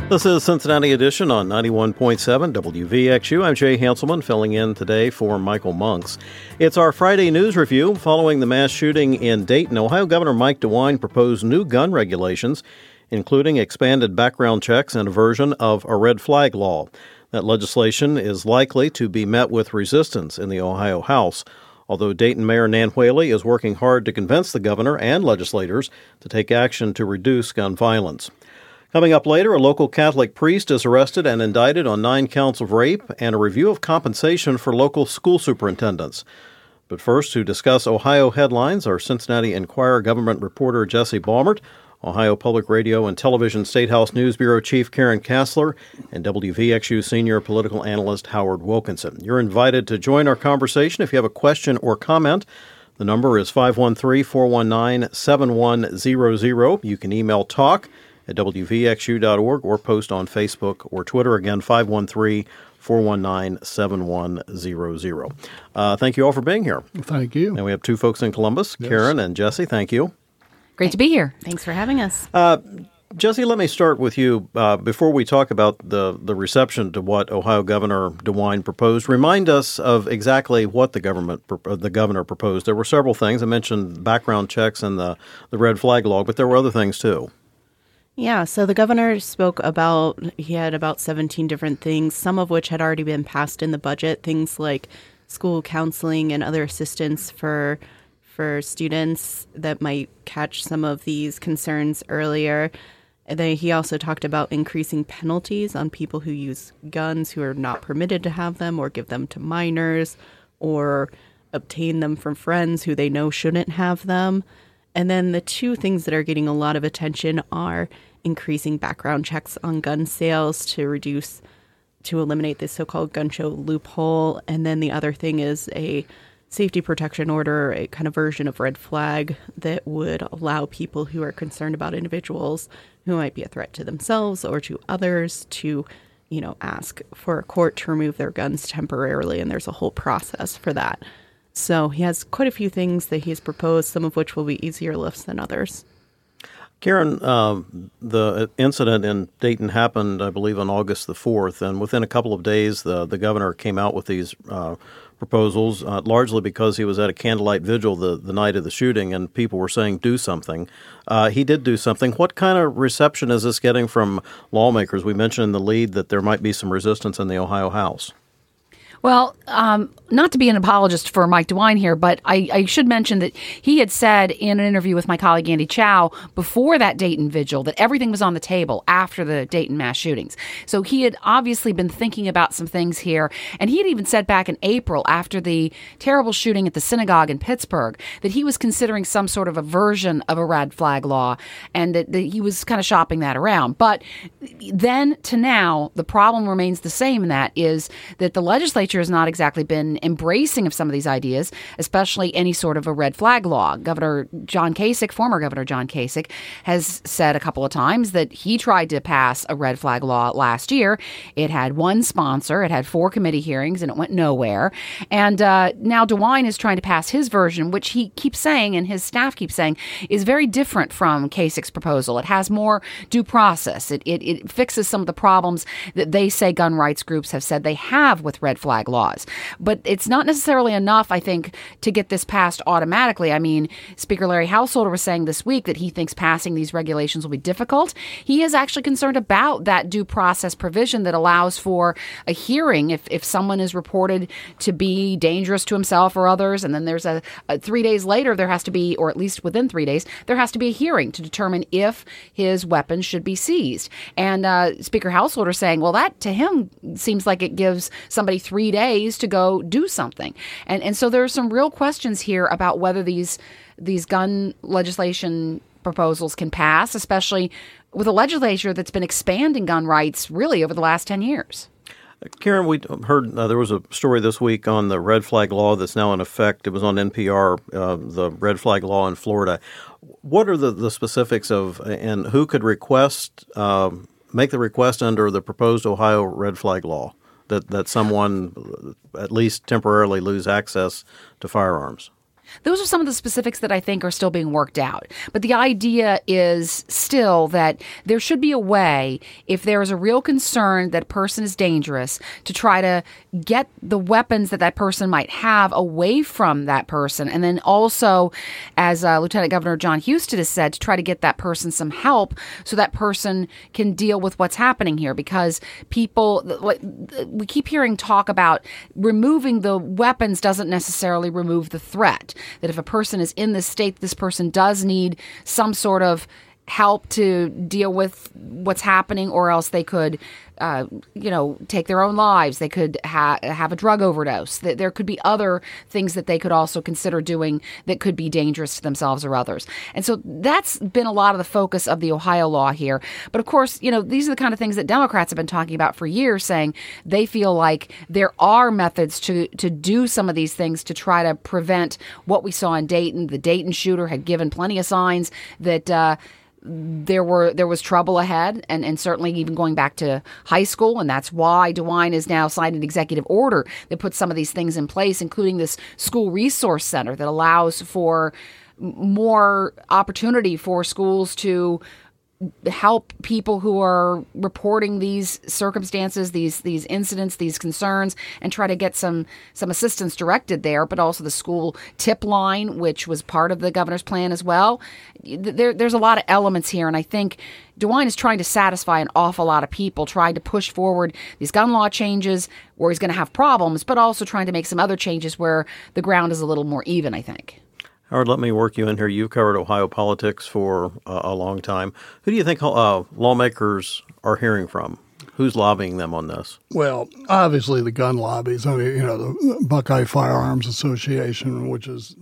This is Cincinnati Edition on 91.7 WVXU. I'm Jay Hanselman, filling in today for Michael Monks. It's our Friday news review. Following the mass shooting in Dayton, Ohio Governor Mike DeWine proposed new gun regulations, including expanded background checks and a version of a red flag law. That legislation is likely to be met with resistance in the Ohio House, although Dayton Mayor Nan Whaley is working hard to convince the governor and legislators to take action to reduce gun violence. Coming up later, a local Catholic priest is arrested and indicted on 9 counts of rape and a review of compensation for local school superintendents. But first, to discuss Ohio headlines, our Cincinnati Enquirer government reporter Jesse Baumert, Ohio Public Radio and Television State House News Bureau Chief Karen Kassler, and WVXU Senior Political Analyst Howard Wilkinson. You're invited to join our conversation if you have a question or comment. The number is 513-419-7100. You can email talk@wvxu.org or post on Facebook or Twitter. Again, 513-419-7100. Thank you all for being here. Thank you. And we have 2 folks in Columbus, yes. Karen and Jesse. Thank you. Great to be here. Thanks for having us. Jesse, let me start with you. Before we talk about the reception to what Ohio Governor DeWine proposed, remind us of exactly what the governor proposed. There were several things. I mentioned background checks and the red flag law, but there were other things too. Yeah, so the governor he had about 17 different things, some of which had already been passed in the budget, things like school counseling and other assistance for students that might catch some of these concerns earlier. And then he also talked about increasing penalties on people who use guns who are not permitted to have them or give them to minors or obtain them from friends who they know shouldn't have them. And then the 2 things that are getting a lot of attention are increasing background checks on gun sales to eliminate this so-called gun show loophole. And then the other thing is a safety protection order, a kind of version of red flag that would allow people who are concerned about individuals who might be a threat to themselves or to others to, ask for a court to remove their guns temporarily. And there's a whole process for that. So he has quite a few things that he's proposed, some of which will be easier lifts than others. Karen, the incident in Dayton happened, I believe, on August the 4th, and within a couple of days, the governor came out with these proposals, largely because he was at a candlelight vigil the night of the shooting, and people were saying, do something. He did do something. What kind of reception is this getting from lawmakers? We mentioned in the lead that there might be some resistance in the Ohio House. Well, not to be an apologist for Mike DeWine here, but I should mention that he had said in an interview with my colleague Andy Chow before that Dayton vigil that everything was on the table after the Dayton mass shootings. So he had obviously been thinking about some things here. And he had even said back in April, after the terrible shooting at the synagogue in Pittsburgh, that he was considering some sort of a version of a red flag law and that he was kind of shopping that around. But then to now, the problem remains the same, and that is that the legislature has not exactly been embracing of some of these ideas, especially any sort of a red flag law. Former Governor John Kasich, has said a couple of times that he tried to pass a red flag law last year. It had 1 sponsor, it had 4 committee hearings, and it went nowhere. And now DeWine is trying to pass his version, which he keeps saying, and his staff keeps saying, is very different from Kasich's proposal. It has more due process. It fixes some of the problems that they say gun rights groups have said they have with red flag laws. But it's not necessarily enough, I think, to get this passed automatically. I mean, Speaker Larry Householder was saying this week that he thinks passing these regulations will be difficult. He is actually concerned about that due process provision that allows for a hearing if someone is reported to be dangerous to himself or others, and then there's a 3 days later there has to be, or at least within 3 days, there has to be a hearing to determine if his weapons should be seized. And Speaker Householder saying, well, that to him seems like it gives somebody 3 days to go do something. And so there are some real questions here about whether these gun legislation proposals can pass, especially with a legislature that's been expanding gun rights really over the last 10 years. Karen, we heard there was a story this week on the red flag law that's now in effect. It was on NPR, the red flag law in Florida. What are the specifics of, and who could make the request under the proposed Ohio red flag law that someone at least temporarily lose access to firearms? Those are some of the specifics that I think are still being worked out. But the idea is still that there should be a way, if there is a real concern that a person is dangerous, to try to get the weapons that person might have away from that person. And then also, as Lieutenant Governor John Husted has said, to try to get that person some help so that person can deal with what's happening here. Because we keep hearing talk about removing the weapons doesn't necessarily remove the threat. That if a person is in this state, this person does need some sort of help to deal with what's happening, or else they could, take their own lives. They could have a drug overdose. There could be other things that they could also consider doing that could be dangerous to themselves or others. And so that's been a lot of the focus of the Ohio law here. But of course, these are the kind of things that Democrats have been talking about for years, saying they feel like there are methods to do some of these things to try to prevent what we saw in Dayton. The Dayton shooter had given plenty of signs that there was trouble ahead, and certainly even going back to high school, and that's why DeWine has now signed an executive order that puts some of these things in place, including this school resource center that allows for more opportunity for schools to help people who are reporting these circumstances, these incidents, these concerns, and try to get some assistance directed there, but also the school tip line, which was part of the governor's plan as well. There's a lot of elements here, and I think DeWine is trying to satisfy an awful lot of people, trying to push forward these gun law changes where he's going to have problems, but also trying to make some other changes where the ground is a little more even, I think. Howard, let me work you in here. You've covered Ohio politics for a long time. Who do you think lawmakers are hearing from? Who's lobbying them on this? Well, obviously the gun lobbies. I mean, the Buckeye Firearms Association, which is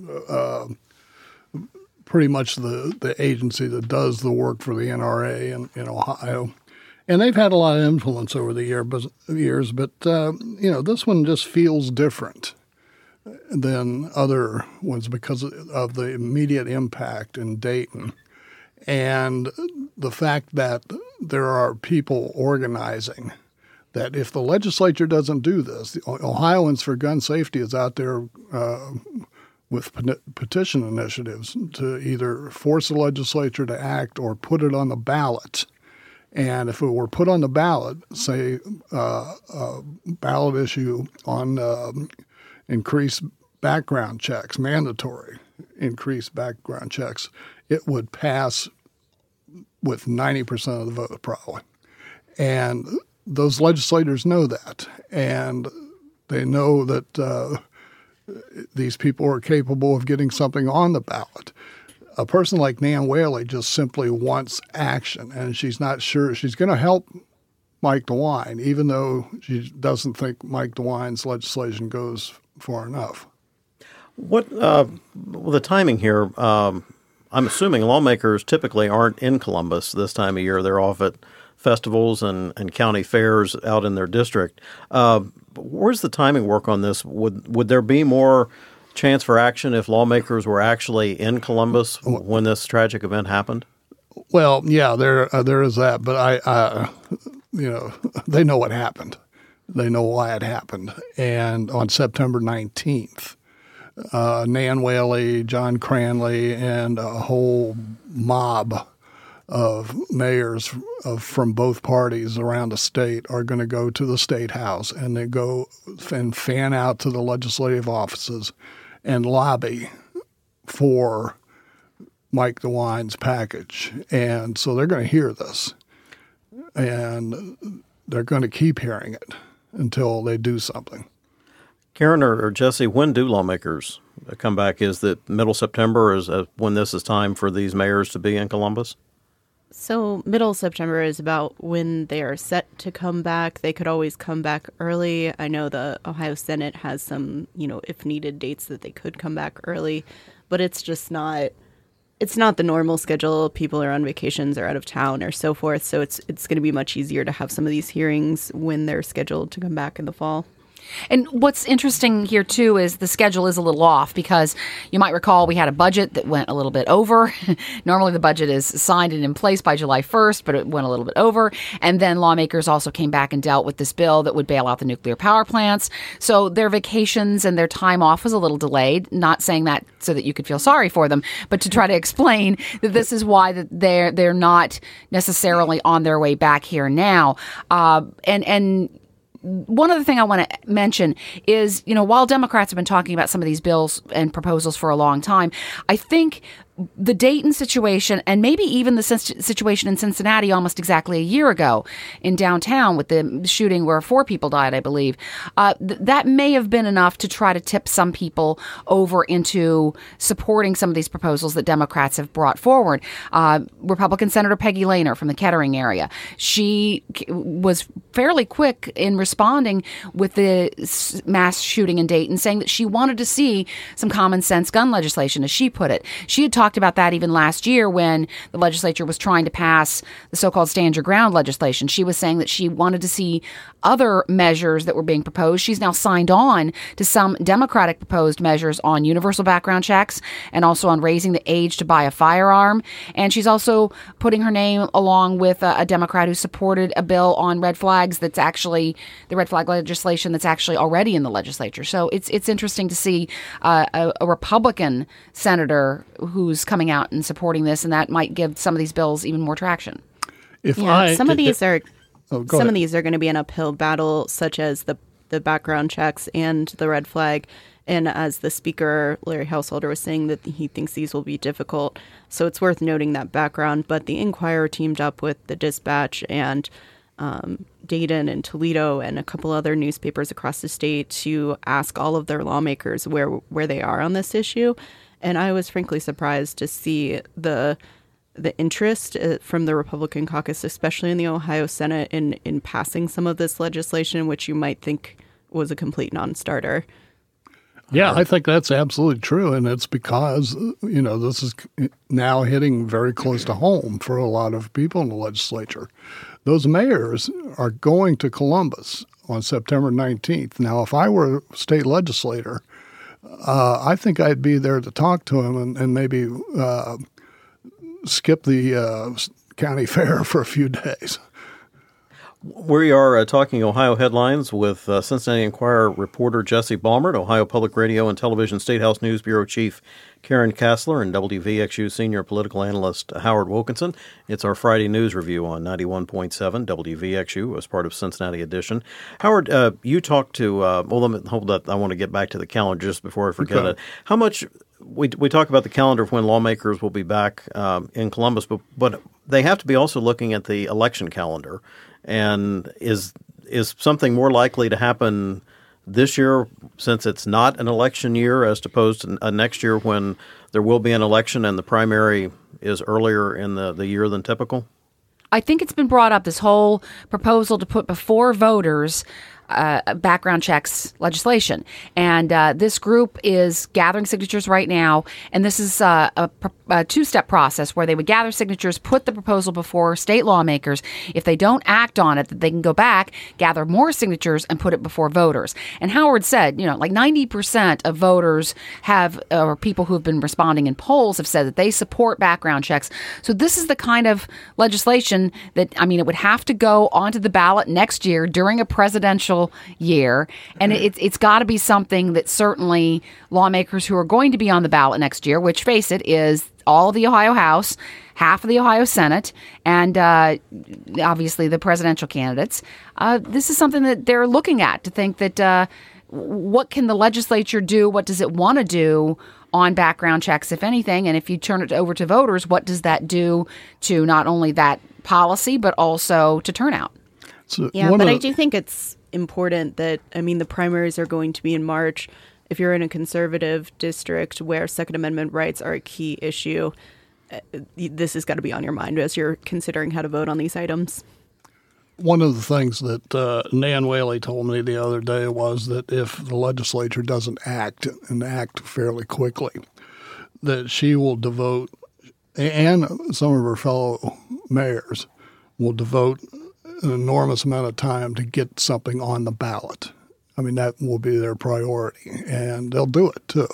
pretty much the agency that does the work for the NRA in Ohio. And they've had a lot of influence over the years, but this one just feels different than other ones because of the immediate impact in Dayton and the fact that there are people organizing that if the legislature doesn't do this, the Ohioans for Gun Safety is out there with petition initiatives to either force the legislature to act or put it on the ballot. And if it were put on the ballot, say a ballot issue on increased background checks, mandatory increased background checks, it would pass with 90% of the vote probably. And those legislators know that. And they know that these people are capable of getting something on the ballot. A person like Nan Whaley just simply wants action, and she's not sure she's going to help Mike DeWine, even though she doesn't think Mike DeWine's legislation goes far enough. What the timing here? I'm assuming lawmakers typically aren't in Columbus this time of year. They're off at festivals and county fairs out in their district. Where's the timing work on this? Would there be more chance for action if lawmakers were actually in Columbus when this tragic event happened? Well, yeah, there is that, but they know what happened. They know why it happened. And on September 19th, Nan Whaley, John Cranley, and a whole mob of mayors from both parties around the state are going to go to the State House, and they go and fan out to the legislative offices and lobby for Mike DeWine's package. And so they're going to hear this, and they're going to keep hearing it until they do something. Karen or Jesse, when do lawmakers come back? Is that middle September is when this is time for these mayors to be in Columbus? So middle September is about when they are set to come back. They could always come back early. I know the Ohio Senate has some, if needed dates that they could come back early, but it's just not. It's not the normal schedule. People are on vacations or out of town or so forth. So it's going to be much easier to have some of these hearings when they're scheduled to come back in the fall. And what's interesting here, too, is the schedule is a little off because you might recall we had a budget that went a little bit over. Normally the budget is signed and in place by July 1st, but it went a little bit over. And then lawmakers also came back and dealt with this bill that would bail out the nuclear power plants. So their vacations and their time off was a little delayed. Not saying that so that you could feel sorry for them, but to try to explain that this is why that they're not necessarily on their way back here now. And one other thing I want to mention is, while Democrats have been talking about some of these bills and proposals for a long time, I think the Dayton situation and maybe even the situation in Cincinnati almost exactly a year ago in downtown with the shooting where 4 people died, I believe, that may have been enough to try to tip some people over into supporting some of these proposals that Democrats have brought forward. Republican Senator Peggy Lehner from the Kettering area, she was fairly quick in responding with the mass shooting in Dayton, saying that she wanted to see some common sense gun legislation, as she put it. She had talked about that even last year when the legislature was trying to pass the so-called stand your ground legislation. She was saying that she wanted to see other measures that were being proposed. She's now signed on to some Democratic proposed measures on universal background checks and also on raising the age to buy a firearm. And she's also putting her name along with a Democrat who supported a bill on red flags that's actually the red flag legislation that's actually already in the legislature. So it's interesting to see a Republican senator who's coming out and supporting this, and that might give some of these bills even more traction. Some of these are going to be an uphill battle, such as the background checks and the red flag. And as the speaker, Larry Householder, was saying that he thinks these will be difficult. So it's worth noting that background. But the Inquirer teamed up with the Dispatch and Dayton and Toledo and a couple other newspapers across the state to ask all of their lawmakers where they are on this issue. And I was frankly surprised to see the interest from the Republican caucus, especially in the Ohio Senate, in passing some of this legislation, which you might think was a complete non-starter. Yeah, I think that's absolutely true. And it's because, this is now hitting very close to home for a lot of people in the legislature. Those mayors are going to Columbus on September 19th. Now, if I were a state legislator, I think I'd be there to talk to him and maybe skip the county fair for a few days. We are talking Ohio headlines with Cincinnati Enquirer reporter Jesse Balmert, Ohio Public Radio and Television State House News Bureau Chief Karen Kassler, and WVXU Senior Political Analyst Howard Wilkinson. It's our Friday news review on 91.7 WVXU as part of Cincinnati Edition. Howard, you talked to, hold that. I want to get back to the calendar just before I forget it. How much, we talk about the calendar of when lawmakers will be back in Columbus, but they have to be also looking at the election calendar. And is something more likely to happen this year since it's not an election year as opposed to next year when there will be an election and the primary is earlier in the year than typical? I think it's been brought up, this whole proposal to put before voters background checks legislation. And this group is gathering signatures right now. And this is a two-step process where they would gather signatures, put the proposal before state lawmakers. If they don't act on it, they can go back, gather more signatures, and put it before voters. And Howard said, like 90% of voters or people who have been responding in polls have said that they support background checks. So this is the kind of legislation that, it would have to go onto the ballot next year during a presidential year. And it's got to be something that certainly lawmakers who are going to be on the ballot next year, which, face it, is all of the Ohio House, half of the Ohio Senate, and obviously the presidential candidates. This is something that they're looking at to think that what can the legislature do? What does it want to do on background checks, if anything? And if you turn it over to voters, what does that do to not only that policy, but also to turnout? I do think it's important that, the primaries are going to be in March. If you're in a conservative district where Second Amendment rights are a key issue, this has got to be on your mind as you're considering how to vote on these items. One of the things that Nan Whaley told me the other day was that if the legislature doesn't act and act fairly quickly, that she will devote, and some of her fellow mayors will devote an enormous amount of time to get something on the ballot. I mean, that will be their priority, and they'll do it too.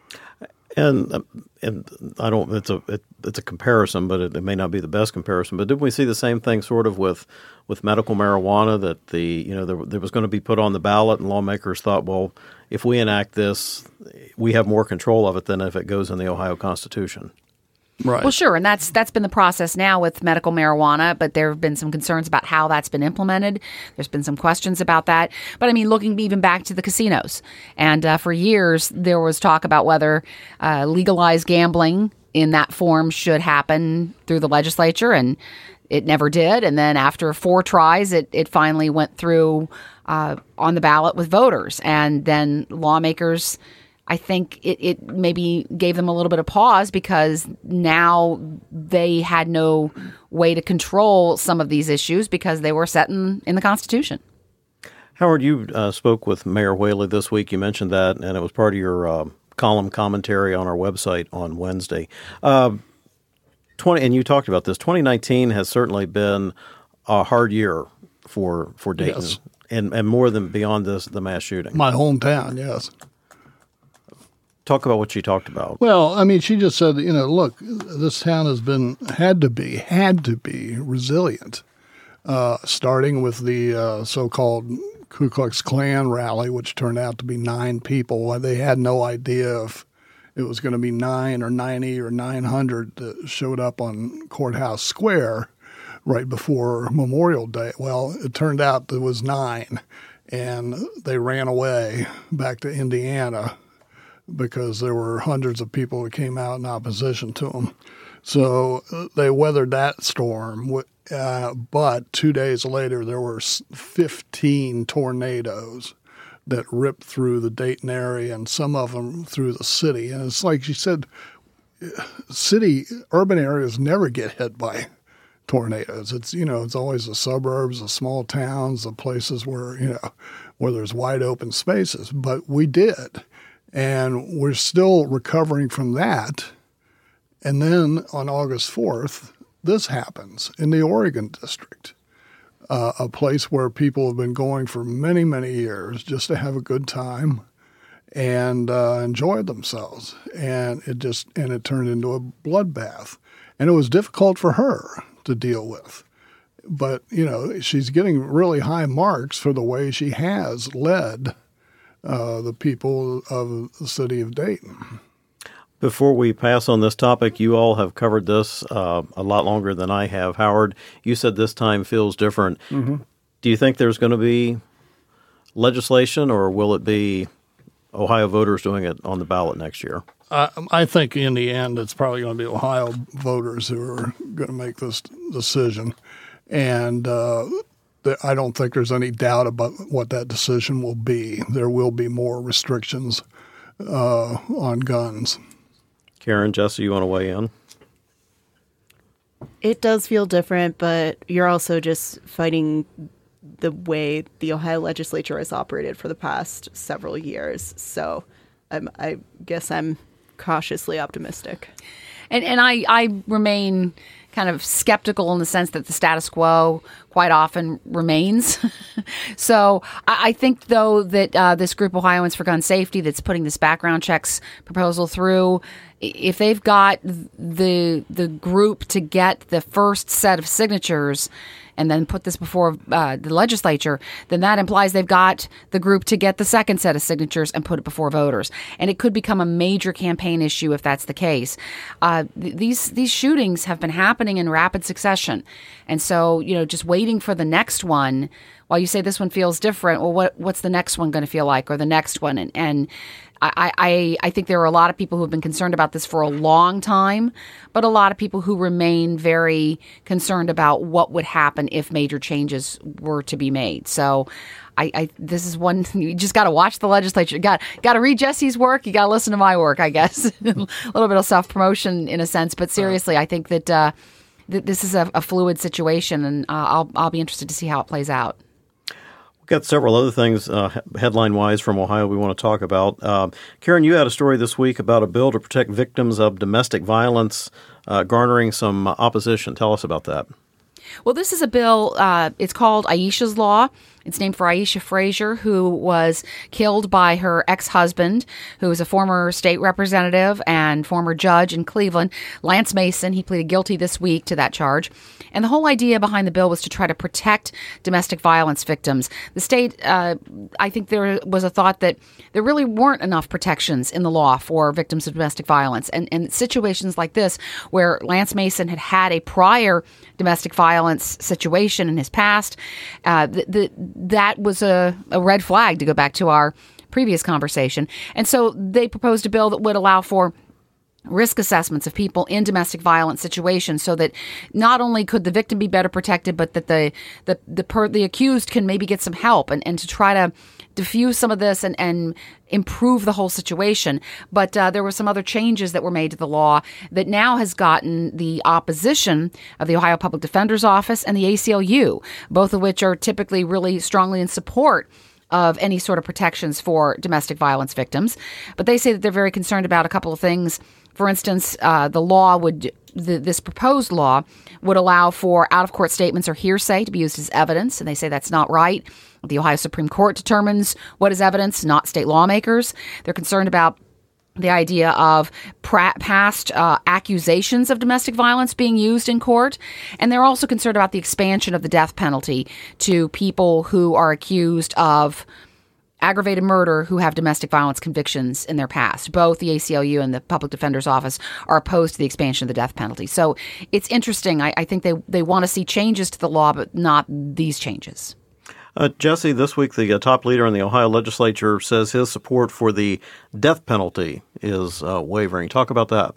And I don't. It's a comparison, but it may not be the best comparison. But didn't we see the same thing sort of with medical marijuana, that there was going to be put on the ballot, and lawmakers thought, well, if we enact this, we have more control of it than if it goes in the Ohio Constitution. Right. Well, sure, and that's been the process now with medical marijuana, but there have been some concerns about how that's been implemented. There's been some questions about that. But, I mean, looking even back to the casinos, and for years there was talk about whether legalized gambling in that form should happen through the legislature, and it never did. And then after 4 tries, it finally went through on the ballot with voters, and then lawmakers, I think it maybe gave them a little bit of pause, because now they had no way to control some of these issues because they were set in the Constitution. Howard, you spoke with Mayor Whaley this week. You mentioned that, and it was part of your column commentary on our website on Wednesday. And you talked about this. 2019 has certainly been a hard year for Dayton, yes. and more than beyond the mass shooting. My hometown, yes. Talk about what she talked about. Well, I mean, she just said, look, this town had to be resilient, starting with the so-called Ku Klux Klan rally, which turned out to be 9 people. They had no idea if it was going to be 9 or 90 or 900 that showed up on Courthouse Square right before Memorial Day. Well, it turned out there was 9, and they ran away back to Indiana because there were hundreds of people that came out in opposition to them. So they weathered that storm. But 2 days later, there were 15 tornadoes that ripped through the Dayton area, and some of them through the city. And it's like she said, urban areas never get hit by tornadoes. It's always the suburbs, the small towns, the places where there's wide open spaces. But we did. And we're still recovering from that. And then on August 4th, this happens in the Oregon District, a place where people have been going for many, many years just to have a good time and enjoy themselves. And it turned into a bloodbath. And it was difficult for her to deal with. But, she's getting really high marks for the way she has led the people of the city of Dayton. Before we pass on this topic, you all have covered this a lot longer than I have. Howard, you said this time feels different. Mm-hmm. Do you think there's going to be legislation, or will it be Ohio voters doing it on the ballot next year? I think in the end it's probably going to be Ohio voters who are going to make this decision. And I don't think there's any doubt about what that decision will be. There will be more restrictions on guns. Karen, Jesse, you want to weigh in? It does feel different, but you're also just fighting the way the Ohio legislature has operated for the past several years. So I guess I'm cautiously optimistic. And I remain kind of skeptical in the sense that the status quo quite often remains. So I think, though, that this group, Ohioans for Gun Safety, that's putting this background checks proposal through, if they've got the group to get the first set of signatures and then put this before the legislature, then that implies they've got the group to get the second set of signatures and put it before voters. And it could become a major campaign issue if that's the case. These shootings have been happening in rapid succession. And so, just waiting for the next one, while you say this one feels different, well, what's the next one going to feel like, or the next one? And I think there are a lot of people who have been concerned about this for a long time, but a lot of people who remain very concerned about what would happen if major changes were to be made. So this is one, you just got to watch the legislature. You got to read Jesse's work. You got to listen to my work, I guess. A little bit of self-promotion in a sense, but seriously, I think that this is a fluid situation, and I'll be interested to see how it plays out. Got several other things headline-wise from Ohio we want to talk about. Karen, you had a story this week about a bill to protect victims of domestic violence garnering some opposition. Tell us about that. Well, this is a bill, it's called Aisha's Law. It's named for Aisha Frazier, who was killed by her ex-husband, who was a former state representative and former judge in Cleveland, Lance Mason. He pleaded guilty this week to that charge. And the whole idea behind the bill was to try to protect domestic violence victims. The state, I think there was a thought that there really weren't enough protections in the law for victims of domestic violence. And situations like this, where Lance Mason had a prior domestic violence situation in his past, that was a red flag, to go back to our previous conversation. And so they proposed a bill that would allow for risk assessments of people in domestic violence situations, so that not only could the victim be better protected, but that the accused can maybe get some help and to try to diffuse some of this and improve the whole situation. But there were some other changes that were made to the law that now has gotten the opposition of the Ohio Public Defender's Office and the ACLU, both of which are typically really strongly in support of any sort of protections for domestic violence victims. But they say that they're very concerned about a couple of things. For instance, this proposed law would allow for out-of-court statements or hearsay to be used as evidence, and they say that's not right. The Ohio Supreme Court determines what is evidence, not state lawmakers. They're concerned about the idea of past accusations of domestic violence being used in court. And they're also concerned about the expansion of the death penalty to people who are accused of aggravated murder who have domestic violence convictions in their past. Both the ACLU and the Public Defender's Office are opposed to the expansion of the death penalty. So it's interesting. I think they want to see changes to the law, but not these changes. Jesse, this week the top leader in the Ohio legislature says his support for the death penalty is wavering. Talk about that.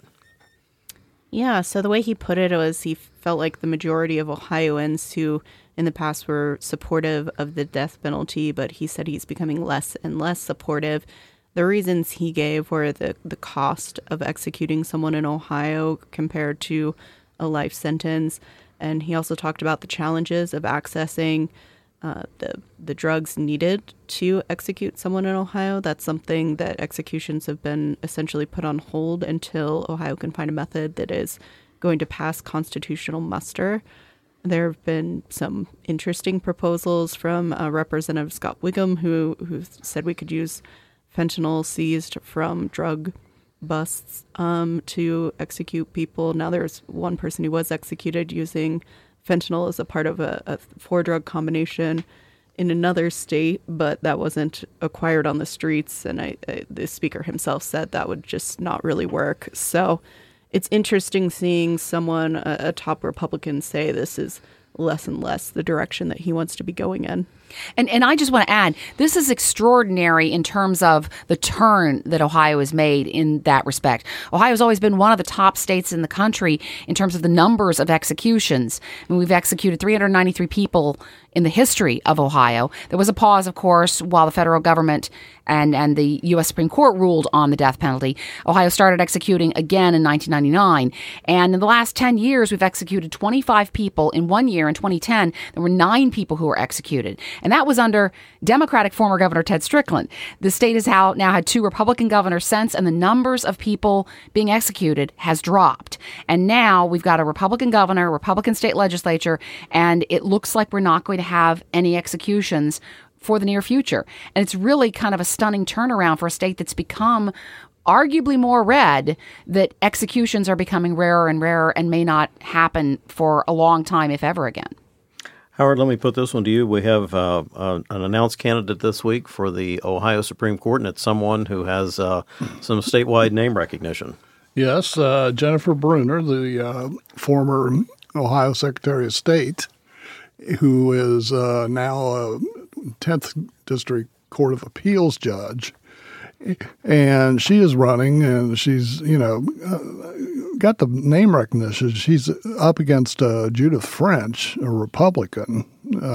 Yeah, so the way he put it was he felt like the majority of Ohioans who in the past were supportive of the death penalty, but he said he's becoming less and less supportive. The reasons he gave were the cost of executing someone in Ohio compared to a life sentence. And he also talked about the challenges of accessing the drugs needed to execute someone in Ohio. That's something that executions have been essentially put on hold until Ohio can find a method that is going to pass constitutional muster. There have been some interesting proposals from Representative Scott Wiggum, who said we could use fentanyl seized from drug busts to execute people. Now there's one person who was executed using fentanyl as a part of a 4-drug combination in another state, but that wasn't acquired on the streets. And the speaker himself said that would just not really work. So it's interesting seeing someone, a top Republican, say this is less and less the direction that he wants to be going in. And I just want to add, this is extraordinary in terms of the turn that Ohio has made in that respect. Ohio has always been one of the top states in the country in terms of the numbers of executions. I mean, we've executed 393 people in the history of Ohio. There was a pause, of course, while the federal government and the U.S. Supreme Court ruled on the death penalty. Ohio started executing again in 1999. And in the last 10 years, we've executed 25 people. In 1 year, in 2010, there were 9 people who were executed. And that was under Democratic former Governor Ted Strickland. The state has now had 2 Republican governors since, and the numbers of people being executed has dropped. And now we've got a Republican governor, Republican state legislature, and it looks like we're not going to have any executions for the near future. And it's really kind of a stunning turnaround for a state that's become arguably more red, that executions are becoming rarer and rarer and may not happen for a long time, if ever again. Howard, let me put this one to you. We have an announced candidate this week for the Ohio Supreme Court, and it's someone who has some statewide name recognition. Yes, Jennifer Brunner, the former Ohio Secretary of State, who is now a 10th District Court of Appeals judge. And she is running, and she's, got the name recognition. She's up against Judith French, a Republican,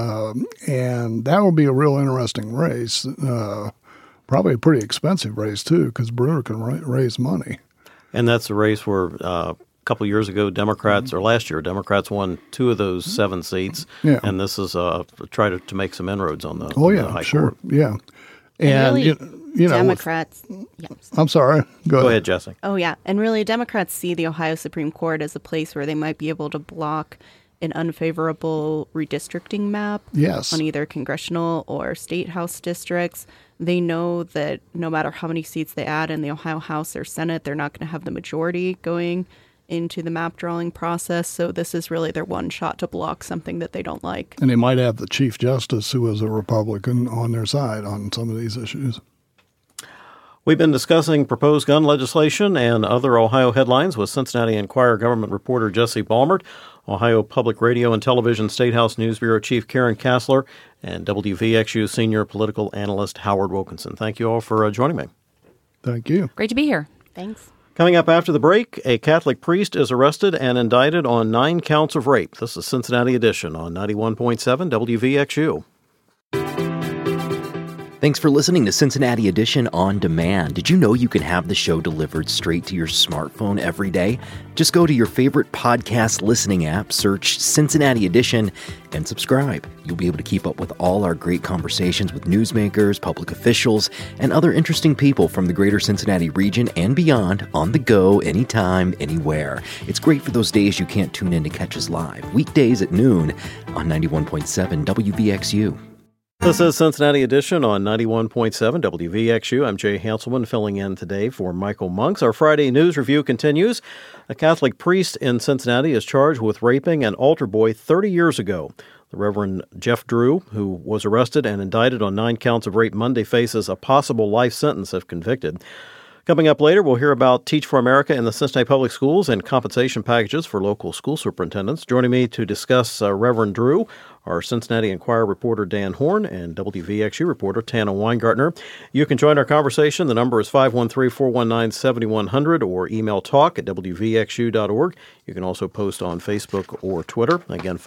and that will be a real interesting race. Probably a pretty expensive race, too, because Brunner can raise money. And that's a race where a couple of years ago, Democrats, or last year, Democrats won 2 of those 7 seats, and this is try to make some inroads on the High Court. Yeah. And really, Democrats. I'm sorry. Go ahead, Jesse. Oh, yeah. And really, Democrats see the Ohio Supreme Court as a place where they might be able to block an unfavorable redistricting map Yes. on either congressional or state house districts. They know that no matter how many seats they add in the Ohio House or Senate, they're not going to have the majority going into the map drawing process. So this is really their one shot to block something that they don't like. And they might have the Chief Justice, who is a Republican, on their side on some of these issues. We've been discussing proposed gun legislation and other Ohio headlines with Cincinnati Enquirer government reporter Jesse Balmert, Ohio Public Radio and Television State House News Bureau Chief Karen Kassler, and WVXU Senior Political Analyst Howard Wilkinson. Thank you all for joining me. Thank you. Great to be here. Thanks. Coming up after the break, a Catholic priest is arrested and indicted on 9 counts of rape. This is Cincinnati Edition on 91.7 WVXU. Thanks for listening to Cincinnati Edition On Demand. Did you know you can have the show delivered straight to your smartphone every day? Just go to your favorite podcast listening app, search Cincinnati Edition, and subscribe. You'll be able to keep up with all our great conversations with newsmakers, public officials, and other interesting people from the greater Cincinnati region and beyond on the go, anytime, anywhere. It's great for those days you can't tune in to catch us live. Weekdays at noon on 91.7 WVXU. This is Cincinnati Edition on 91.7 WVXU. I'm Jay Hanselman filling in today for Michael Monks. Our Friday news review continues. A Catholic priest in Cincinnati is charged with raping an altar boy 30 years ago. The Reverend Jeff Drew, who was arrested and indicted on 9 counts of rape Monday, faces a possible life sentence if convicted. Coming up later, we'll hear about Teach for America in the Cincinnati Public Schools and compensation packages for local school superintendents. Joining me to discuss Reverend Drew are Cincinnati Enquirer reporter Dan Horn and WVXU reporter Tana Weingartner. You can join our conversation. The number is 513-419-7100 or email talk@wvxu.org. You can also post on Facebook or Twitter. Again,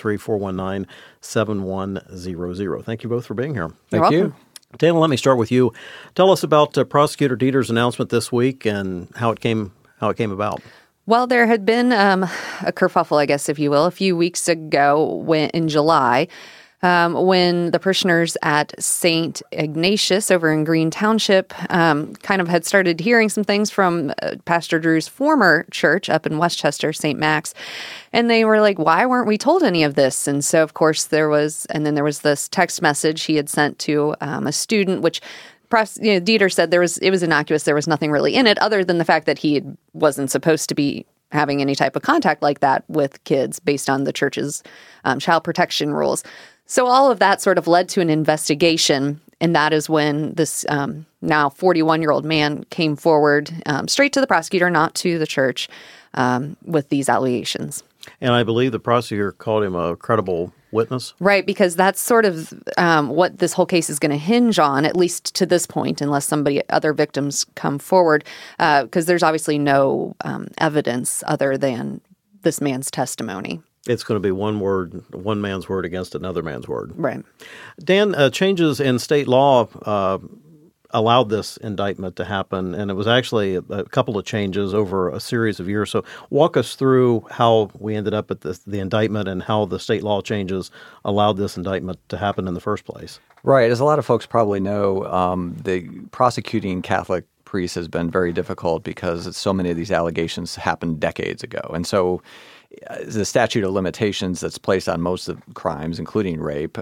513-419-7100. Thank you both for being here. Thank you. Dana, let me start with you. Tell us about Prosecutor Dieter's announcement this week and how it came about. Well, there had been a kerfuffle, I guess, if you will, a few weeks ago in July when the parishioners at St. Ignatius over in Green Township kind of had started hearing some things from Pastor Drew's former church up in Westchester, St. Max. And they were like, why weren't we told any of this? And so, of course, there was this text message he had sent to a student, which Dieter said it was innocuous. There was nothing really in it other than the fact that he wasn't supposed to be having any type of contact like that with kids based on the church's child protection rules. So all of that sort of led to an investigation, and that is when this now 41-year-old man came forward straight to the prosecutor, not to the church, with these allegations. And I believe the prosecutor called him a credible witness. Right, because that's sort of what this whole case is going to hinge on, at least to this point, unless other victims come forward, because there's obviously no evidence other than this man's testimony. It's going to be one man's word against another man's word. Right. Dan, changes in state law allowed this indictment to happen, and it was actually a couple of changes over a series of years. So walk us through how we ended up at the indictment and how the state law changes allowed this indictment to happen in the first place. Right. As a lot of folks probably know, the prosecuting Catholic priests has been very difficult because so many of these allegations happened decades ago. And so the statute of limitations that's placed on most of crimes, including rape,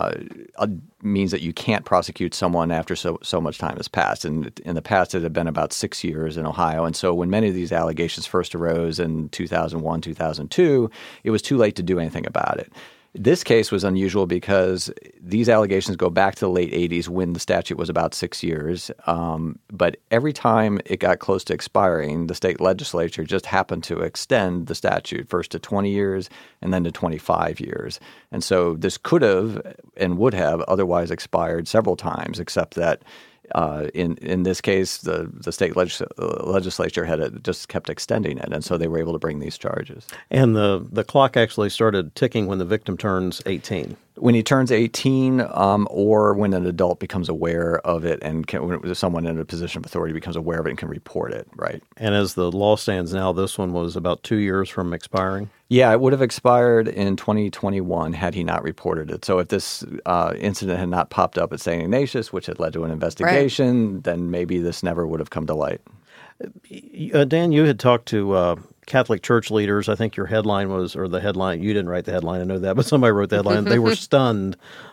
means that you can't prosecute someone after so much time has passed. And in the past, it had been about 6 years in Ohio. And so when many of these allegations first arose in 2001, 2002, it was too late to do anything about it. This case was unusual because these allegations go back to the late 80s when the statute was about 6 years. But every time it got close to expiring, the state legislature just happened to extend the statute first to 20 years and then to 25 years. And so this could have and would have otherwise expired several times, except that in this case, the state legislature had just kept extending it, and so they were able to bring these charges. And the clock actually started ticking when the victim turns 18. When he turns 18 or when an adult becomes aware of it and when someone in a position of authority becomes aware of it and can report it, right? And as the law stands now, this one was about 2 years from expiring? Yeah, it would have expired in 2021 had he not reported it. So if this incident had not popped up at St. Ignatius, which had led to an investigation, then maybe this never would have come to light. Dan, you had talked to Catholic church leaders, I think your headline was, or the headline, you didn't write the headline, I know that, but somebody wrote the headline. They were stunned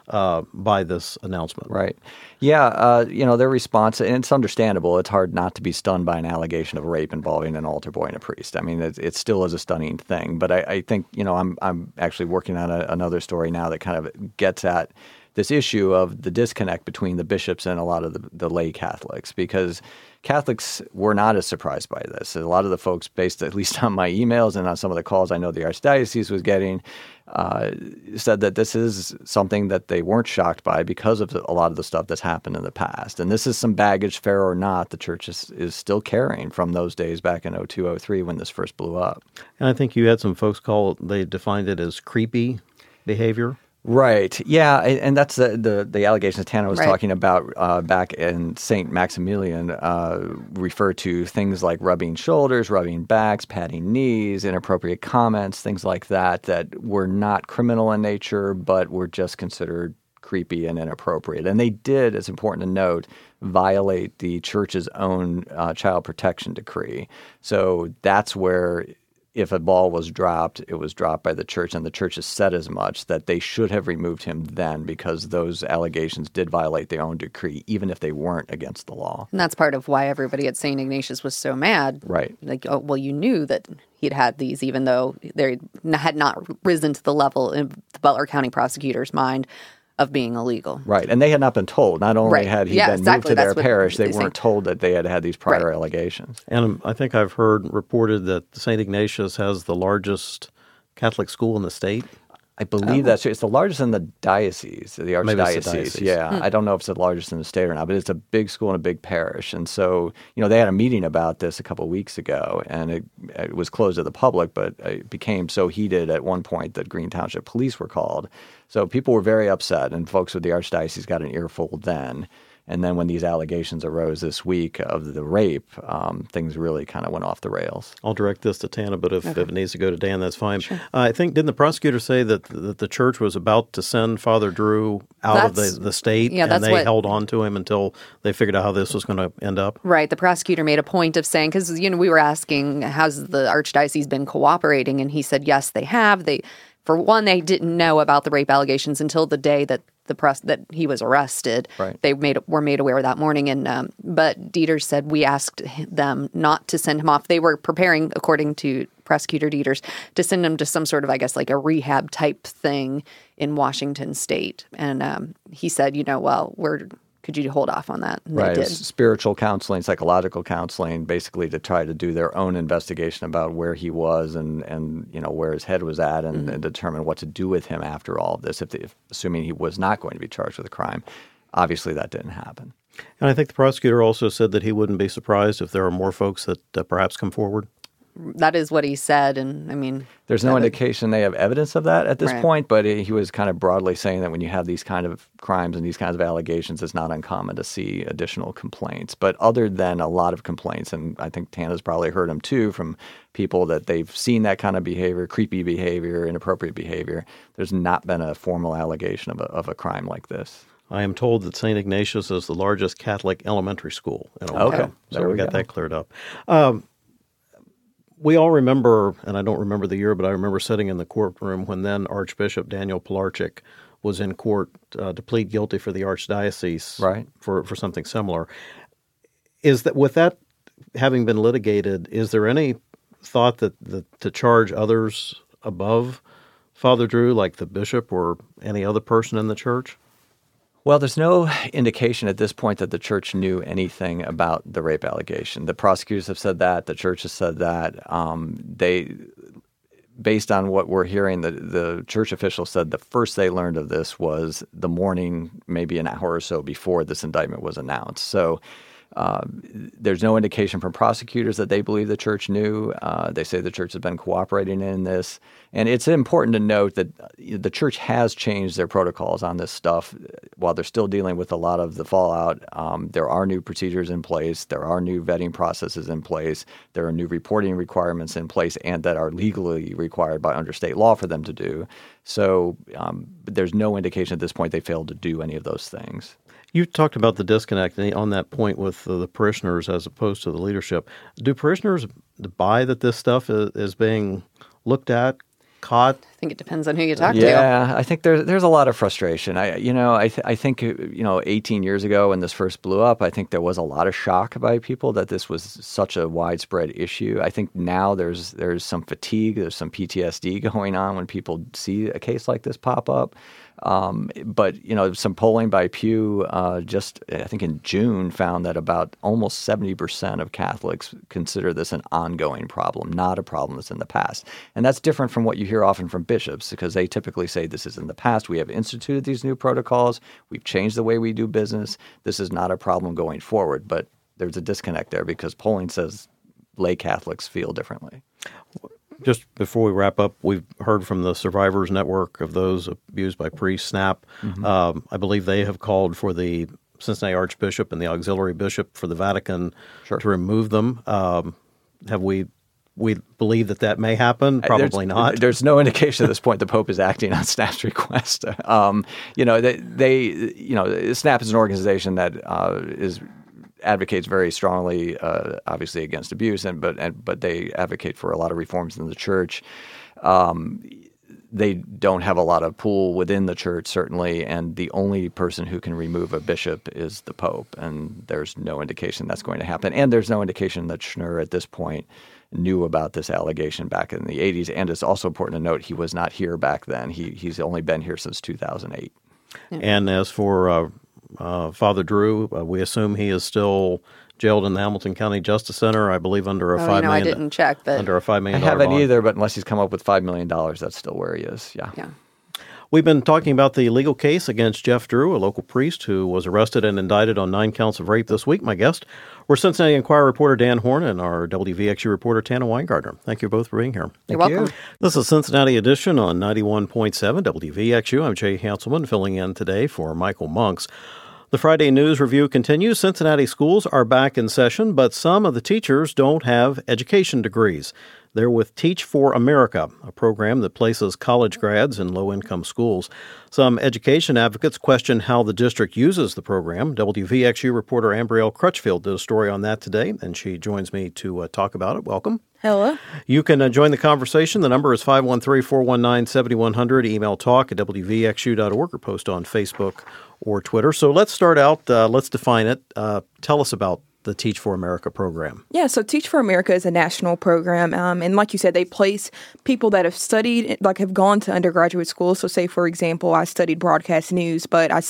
by this announcement. Right. Yeah, their response, and it's understandable, it's hard not to be stunned by an allegation of rape involving an altar boy and a priest. I mean, it still is a stunning thing. But I think, I'm actually working on another story now that kind of gets at this issue of the disconnect between the bishops and a lot of the lay Catholics, because Catholics were not as surprised by this. A lot of the folks, based at least on my emails and on some of the calls I know the Archdiocese was getting, said that this is something that they weren't shocked by because of a lot of the stuff that's happened in the past. And this is some baggage, fair or not, the church is still carrying from those days back in 2002, 03 when this first blew up. And I think you had some folks they defined it as creepy behavior. Right. Yeah, and that's the allegations Tana was talking about back in St. Maximilian refer to things like rubbing shoulders, rubbing backs, patting knees, inappropriate comments, things like that were not criminal in nature, but were just considered creepy and inappropriate. And they did, it's important to note, violate the church's own child protection decree. So that's where, if a ball was dropped, it was dropped by the church, and the church has said as much, that they should have removed him then because those allegations did violate their own decree, even if they weren't against the law. And that's part of why everybody at St. Ignatius was so mad. Right. Like, oh, well, you knew that he'd had these, even though they had not risen to the level in the Butler County prosecutor's mind of being illegal. Right. And they had not been told. Not only had he been moved to their parish, they weren't told that they had these prior allegations. And I think I've heard reported that St. Ignatius has the largest Catholic school in the state. I believe that's true. It's the largest in the diocese, the Archdiocese. Yeah. I don't know if it's the largest in the state or not, but it's a big school and a big parish. And so, they had a meeting about this a couple of weeks ago, and it was closed to the public, but it became so heated at one point that Greene Township Police were called. So people were very upset, and folks with the Archdiocese got an earful then. And then when these allegations arose this week of the rape, things really kind of went off the rails. I'll direct this to Tana, but if it needs to go to Dan, that's fine. Sure. I think, didn't the prosecutor say that the church was about to send Father Drew out of the state, and they held on to him until they figured out how this was going to end up? Right. The prosecutor made a point of saying, because, we were asking, has the Archdiocese been cooperating? And he said, yes, they have. For one, they didn't know about the rape allegations until the day that that he was arrested. Right. They were made aware that morning, and but Dieters said we asked them not to send him off. They were preparing, according to Prosecutor Dieters, to send him to some sort of, I guess, like a rehab type thing in Washington State. And he said, could you hold off on that? And right. They did. Spiritual counseling, psychological counseling, basically to try to do their own investigation about where he was and where his head was at and determine what to do with him after all of this, assuming he was not going to be charged with a crime. Obviously, that didn't happen. And I think the prosecutor also said that he wouldn't be surprised if there are more folks that perhaps come forward. That is what he said, and I mean... There's no indication they have evidence of that at this point, but he was kind of broadly saying that when you have these kind of crimes and these kinds of allegations, it's not uncommon to see additional complaints. But other than a lot of complaints, and I think Tana's probably heard them too from people that they've seen that kind of behavior, creepy behavior, inappropriate behavior, there's not been a formal allegation of a crime like this. I am told that St. Ignatius is the largest Catholic elementary school in Ohio. Okay. So we got that cleared up. We all remember, and I don't remember the year, but I remember sitting in the courtroom when then Archbishop Daniel Pilarczyk was in court to plead guilty for the Archdiocese for something similar. Is that, with that having been litigated, is there any thought that to charge others above Father Drew, like the bishop or any other person in the church? Well, there's no indication at this point that the church knew anything about the rape allegation. The prosecutors have said that. The church has said that. Based on what we're hearing, the church officials said the first they learned of this was the morning, maybe an hour or so before this indictment was announced. So there's no indication from prosecutors that they believe the church knew. They say the church has been cooperating in this. And it's important to note that the church has changed their protocols on this stuff. While they're still dealing with a lot of the fallout, there are new procedures in place. There are new vetting processes in place. There are new reporting requirements in place and that are legally required by under state law for them to do. So there's no indication at this point they failed to do any of those things. You talked about the disconnect on that point with the parishioners as opposed to the leadership. Do parishioners buy that this stuff is being looked at, caught? I think it depends on who you talk to. Yeah, I think there's a lot of frustration. I think 18 years ago when this first blew up, I think there was a lot of shock by people that this was such a widespread issue. I think now there's some fatigue, there's some PTSD going on when people see a case like this pop up. But some polling by Pew just I think in June found that about almost 70% of Catholics consider this an ongoing problem, not a problem that's in the past. And that's different from what you hear often from bishops, because they typically say this is in the past. We have instituted these new protocols. We've changed the way we do business. This is not a problem going forward. But there's a disconnect there because polling says lay Catholics feel differently. Just before we wrap up, we've heard from the Survivors Network of those abused by priests, SNAP. Mm-hmm. I believe they have called for the Cincinnati Archbishop and the auxiliary bishop for the Vatican to remove them. Have we believe that may happen? Probably not. There's no indication at this point the Pope is acting on SNAP's request. SNAP is an organization that advocates very strongly, obviously against abuse, but they advocate for a lot of reforms in the church. They don't have a lot of pull within the church, certainly, and the only person who can remove a bishop is the Pope, and there's no indication that's going to happen. And there's no indication that Schnurr at this point knew about this allegation back in the 80s. And it's also important to note he was not here back then. He's only been here since 2008. Yeah. And as for Father Drew, we assume he is still jailed in the Hamilton County Justice Center, I believe, under a $5 million. I didn't check, but under a $5 million I haven't bond. either, but unless he's come up with $5 million, that's still where he is. Yeah. We've been talking about the legal case against Jeff Drew, a local priest who was arrested and indicted on 9 counts of rape this week. My guests were Cincinnati Enquirer reporter Dan Horn and our WVXU reporter Tana Weingartner. Thank you both for being here. You're welcome. This is Cincinnati Edition on 91.7 WVXU. I'm Jay Hanselman, filling in today for Michael Monks. The Friday News Review continues. Cincinnati schools are back in session, but some of the teachers don't have education degrees. They're with Teach for America, a program that places college grads in low-income schools. Some education advocates question how the district uses the program. WVXU reporter Ambrielle Crutchfield did a story on that today, and she joins me to talk about it. Welcome. Hello. You can join the conversation. The number is 513-419-7100. Email talk at wvxu.org or post on Facebook or Twitter. So let's start out. Let's define it. Tell us about the Teach for America program. Yeah, so Teach for America is a national program. And like you said, they place people that have studied, like have gone to undergraduate school. So say, for example, I studied broadcast news, but I